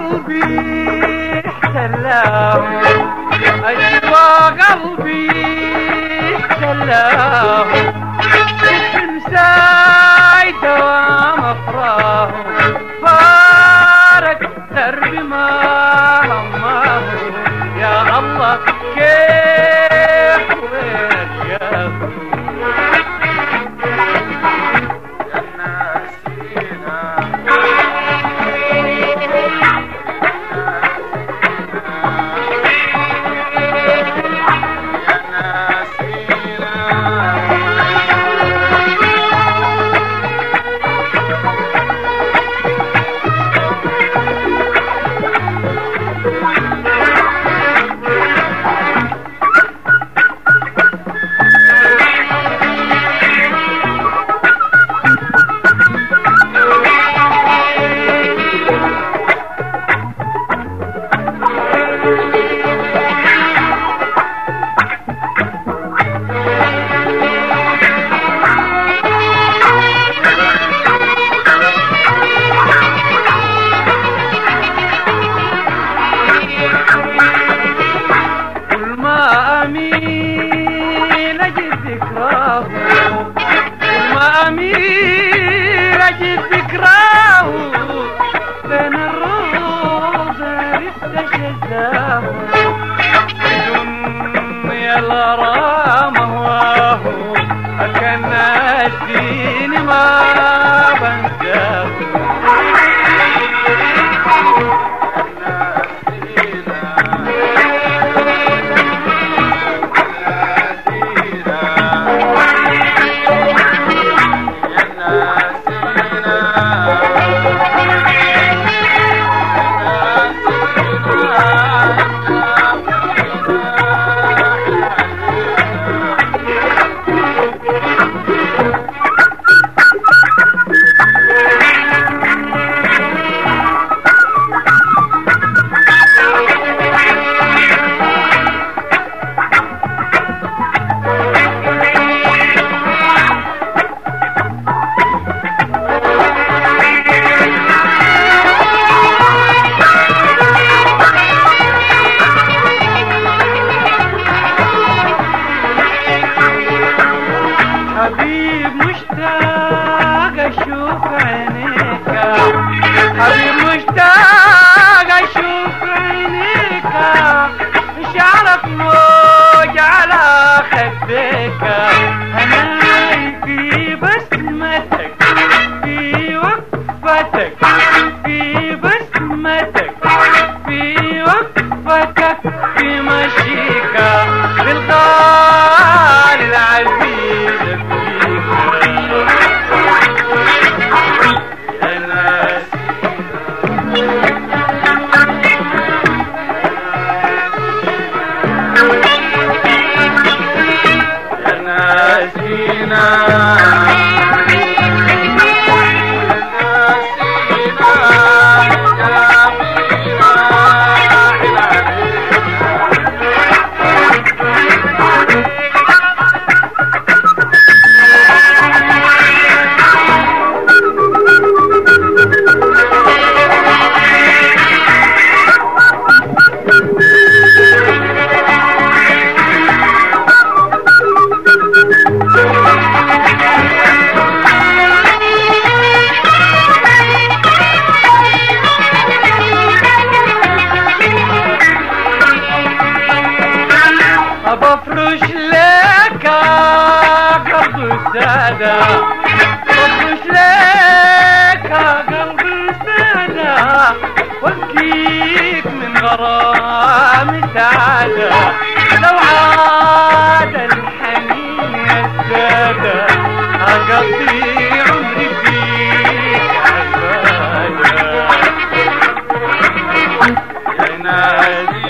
قلبي احتلاه، أجوى قلبي احتلاه، تمساي دوام أفراه، فارق دربي ما هماه. يا الله كيف وين جابه أمين أجد ذكراه، ما أمين أجد ذكراه، بين الروض عرفت شزاه، دنيا الغرام هواه، أكن ناسيني ما بنساه. حبيب مشتاق اشوف عينيك، حبيب مشتاق اشوف عينيك، شعرك موج على خديك، هناي في بسمتك في وقفتك، في بسمتك في وقفتك، في مشيك بالغالي العزيز بفرش لك قلب سادة، بفرش لك قلب سادة، وابكيك من غرام سعادة، لو عاد الحنين يا سادة أقضي عمري فيك عبادة. يا نادي